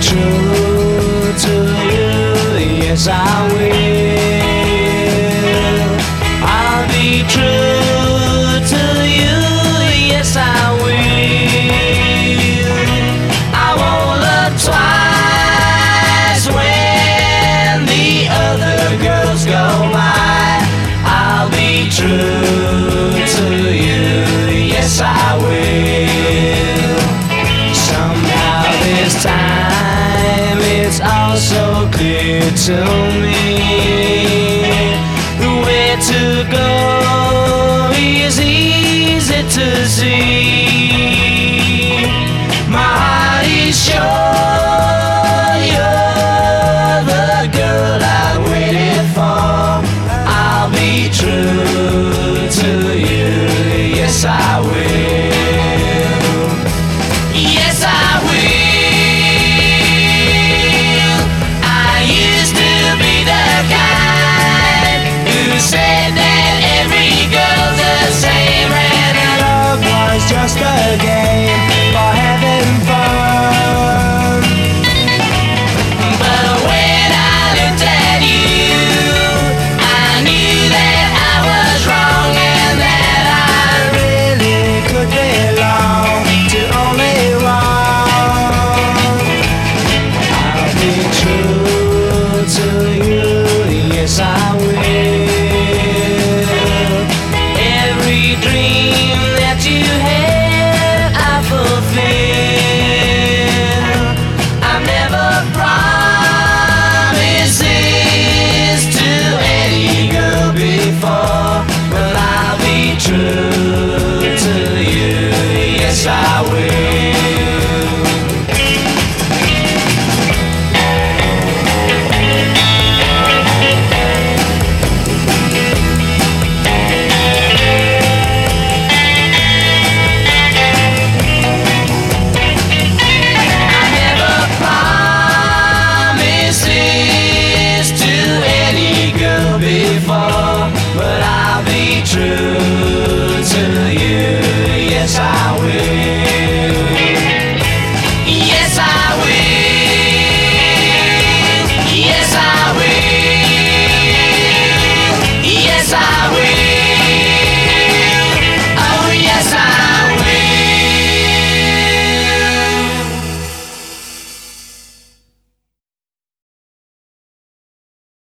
true to you, yes I will. I'll be true to you, yes I will. I won't look twice when the other girls go by. I'll be true to you, yes I will. Somehow this time it's all so clear to me. The way to go is easy to see. My heart is sure you're the girl I waited for. I'll be true